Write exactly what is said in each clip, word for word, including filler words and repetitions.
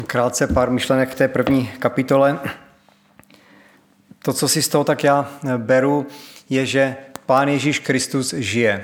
Krátce pár myšlenek k té první kapitole. To, co si z toho tak já beru, je, že Pán Ježíš Kristus žije.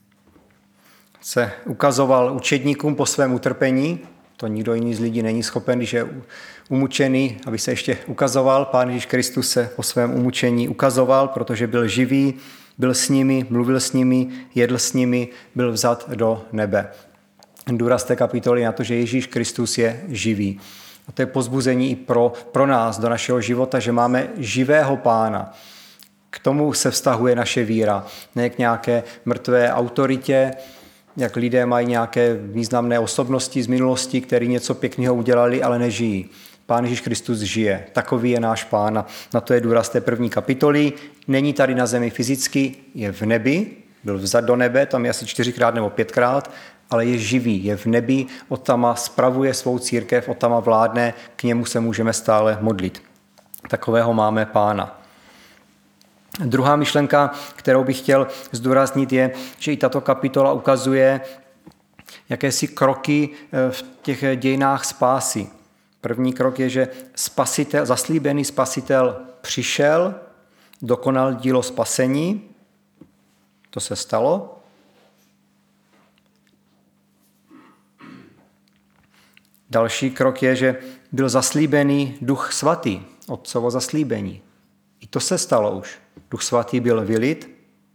Se ukazoval učedníkům po svém utrpení, to nikdo jiný z lidí není schopen, když je umučený, aby se ještě ukazoval. Pán Ježíš Kristus se po svém umučení ukazoval, protože byl živý, byl s nimi, mluvil s nimi, jedl s nimi, byl vzat do nebe. Důraz té kapitoly na to, že Ježíš Kristus je živý. A to je povzbuzení i pro, pro nás do našeho života, že máme živého Pána. K tomu se vztahuje naše víra, ne k nějaké mrtvé autoritě, jak lidé mají nějaké významné osobnosti z minulosti, které něco pěkného udělali, ale nežijí. Pán Ježíš Kristus žije. Takový je náš Pán. Na to je důraz té první kapitoly. Není tady na zemi fyzicky, je v nebi, byl vzat do nebe, tam je asi čtyřikrát nebo pětkrát, ale je živý, je v nebi, odtama spravuje svou církev, odtama vládne, k němu se můžeme stále modlit. Takového máme Pána. Druhá myšlenka, kterou bych chtěl zdůraznit, je, že i tato kapitola ukazuje jakési kroky v těch dějinách spásy. První krok je, že spasitel, zaslíbený spasitel přišel, dokonal dílo spasení, to se stalo. Další krok je, že byl zaslíbený Duch Svatý, Otcovo zaslíbení. I to se stalo už. Duch Svatý byl vylit.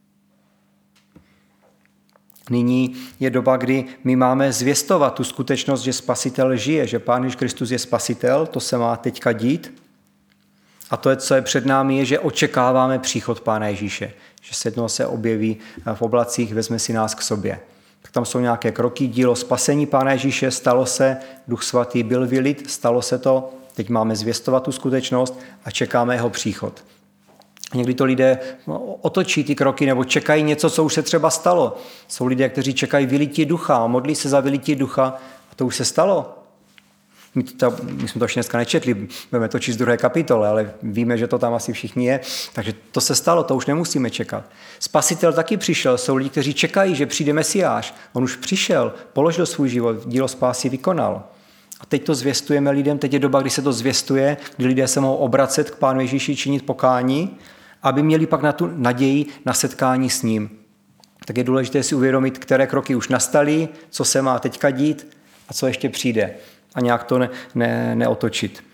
Nyní je doba, kdy my máme zvěstovat tu skutečnost, že Spasitel žije, že Pán Ježíš Kristus je Spasitel, to se má teďka dít. A to, co je před námi, je, že očekáváme příchod Pána Ježíše, že se jednou se objeví v oblacích, vezme si nás k sobě. Tak tam jsou nějaké kroky, dílo spasení Pána Ježíše, stalo se, Duch Svatý byl vylit, stalo se to, teď máme zvěstovat tu skutečnost a čekáme jeho příchod. Někdy to lidé otočí ty kroky nebo čekají něco, co už se třeba stalo. Jsou lidé, kteří čekají vylití ducha, modlí se za vylití ducha a to už se stalo. My, to, my jsme to ještě dneska nečetli, budeme to číst z druhé kapitole, ale víme, že to tam asi všichni je, takže to se stalo, to už nemusíme čekat. Spasitel taky přišel, jsou lidi, kteří čekají, že přijde Mesiáš. On už přišel, položil svůj život, dílo spásy vykonal. A teď to zvěstujeme lidem, teď je doba, kdy se to zvěstuje, kdy lidé se mohou obracet k Pánu Ježíši, činit pokání, aby měli pak na tu naději na setkání s ním. Tak je důležité si uvědomit, které kroky už nastaly, co se má teďka dít a co ještě přijde. A nějak to ne, ne, neotočit.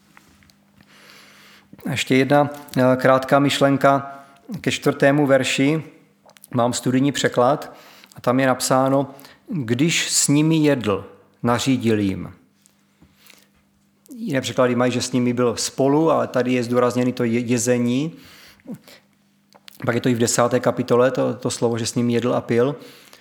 Ještě jedna krátká myšlenka ke čtvrtému verši. Mám studijní překlad a tam je napsáno, když s nimi jedl, nařídil jim. Jiné překlady mají, že s nimi byl spolu, ale tady je zdůrazněno to jezení. Pak je to i v desáté kapitole, to, to slovo, že s nimi jedl a pil.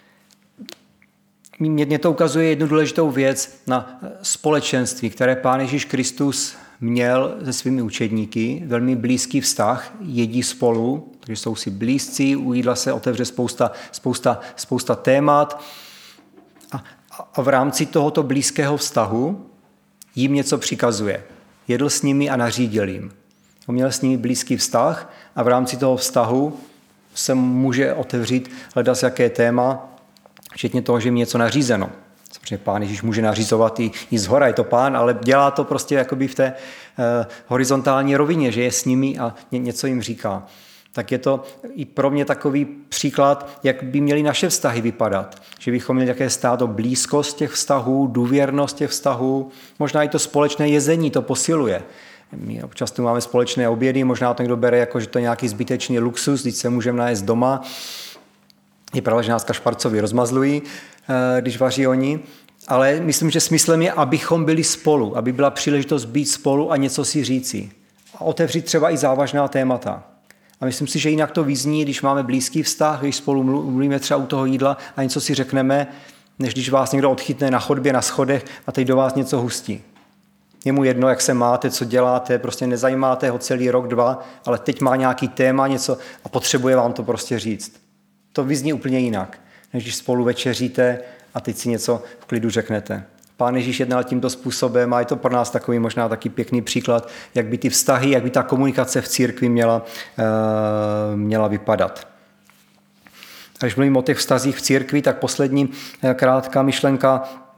Mně to ukazuje jednu důležitou věc na společenství, které Pán Ježíš Kristus měl se svými učedníky, velmi blízký vztah, jedí spolu, takže jsou si blízcí, u jídla se otevře spousta, spousta, spousta témat a, a v rámci tohoto blízkého vztahu jim něco přikazuje. Jedl s nimi a nařídil jim. On měl s nimi blízký vztah a v rámci toho vztahu se může otevřít hledat jaké téma, včetně toho, že jim něco nařízeno. Samozřejmě Pán Ježíš může nařizovat i, i zhora, je to Pán, ale dělá to prostě jakoby v té eh, horizontální rovině, že je s nimi a ně, něco jim říká. Tak je to i pro mě takový příklad, jak by měly naše vztahy vypadat. Že bychom měli také státo blízkost těch vztahů, důvěrnost těch vztahů, možná i to společné jezení to posiluje. My občas tu máme společné obědy, možná to někdo bere jako, že to je nějaký zbytečný luxus, když se můžeme najet doma. Je pravda, že nás kašparcovi rozmazlují, když vaří oni, ale myslím, že smyslem je, abychom byli spolu, aby byla příležitost být spolu a něco si říci. A otevřít třeba i závažná témata. A myslím si, že jinak to vyzní, když máme blízký vztah, když spolu mluvíme třeba u toho jídla a něco si řekneme, než když vás někdo odchytne na chodbě, na schodech a teď do vás něco hustí. Je mu jedno, jak se máte, co děláte, prostě nezajímáte ho celý rok, dva, ale teď má nějaký téma, něco a potřebuje vám to prostě říct. To vyzní úplně jinak, než když spolu večeříte a teď si něco v klidu řeknete. Pán Ježíš jednal tímto způsobem a je to pro nás takový možná taky pěkný příklad, jak by ty vztahy, jak by ta komunikace v církvi měla, uh, měla vypadat. A když mluvím o těch vztazích v církvi, tak poslední krátká myšlenka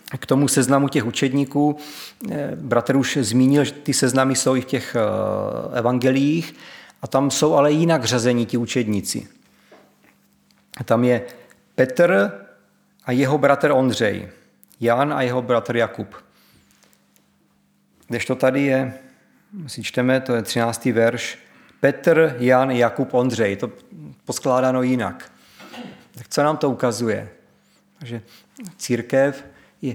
k tomu seznamu těch učedníků. Bratr už zmínil, že ty seznamy jsou i v těch evangeliích a tam jsou ale jinak řazení ti učedníci. Tam je Petr a jeho bratr Ondřej, Jan a jeho bratr Jakub. Kdežto tady je, si čteme, to je třináctý verš, Petr, Jan, Jakub, Ondřej, to poskládáno jinak. Tak co nám to ukazuje? Takže církev je,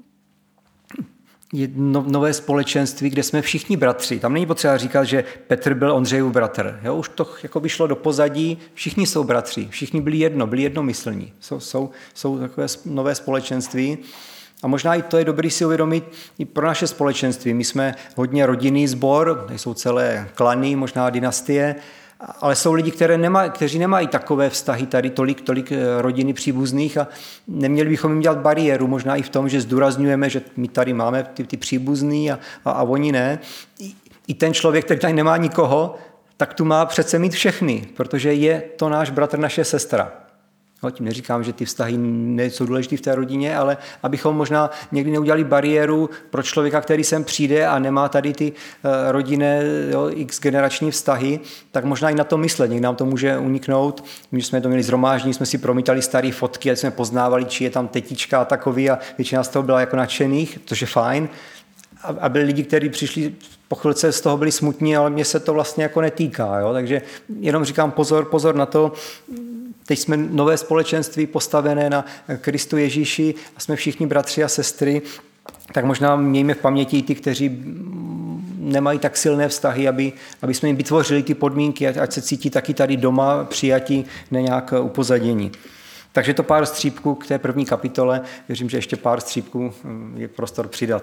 je no, nové společenství, kde jsme všichni bratři. Tam není potřeba říkat, že Petr byl Ondřejův bratr. Jo, už to jako by šlo do pozadí, všichni jsou bratři, všichni byli jedno, byli jednomyslní. Jsou, jsou, jsou takové nové společenství. A možná i to je dobrý si uvědomit i pro naše společenství. My jsme hodně rodinný sbor, jsou celé klany, možná dynastie, ale jsou lidi, které nemaj, kteří nemají takové vztahy tady, tolik, tolik rodiny příbuzných a neměli bychom jim dělat bariéru, možná i v tom, že zdůrazňujeme, že my tady máme ty, ty příbuzný a, a, a oni ne. I, I ten člověk, který tady nemá nikoho, tak tu má přece mít všechny, protože je to náš bratr, naše sestra. No, tím neříkám, že ty vztahy nejsou důležité v té rodině, ale abychom možná někdy neudělali bariéru pro člověka, který sem přijde a nemá tady ty rodinné jo, x generační vztahy, tak možná i na to myslet. Někdy nám to může uniknout. My jsme to měli zhromáždění, jsme si promítali staré fotky a jsme poznávali, či je tam tetička a takový a většina z toho byla jako nadšených, což je fajn. A byli lidi, kteří přišli po chvilce z toho byli smutní, ale mě se to vlastně jako netýká. Jo? Takže jenom říkám pozor, pozor na to. Teď jsme nové společenství postavené na Kristu Ježíši a jsme všichni bratři a sestry, tak možná mějme v paměti ty, kteří nemají tak silné vztahy, aby, aby jsme jim vytvořili ty podmínky, ať se cítí taky tady doma přijatí, ne nějak upozadění. Takže to pár střípků k té první kapitole. Věřím, že ještě pár střípků je prostor přidat.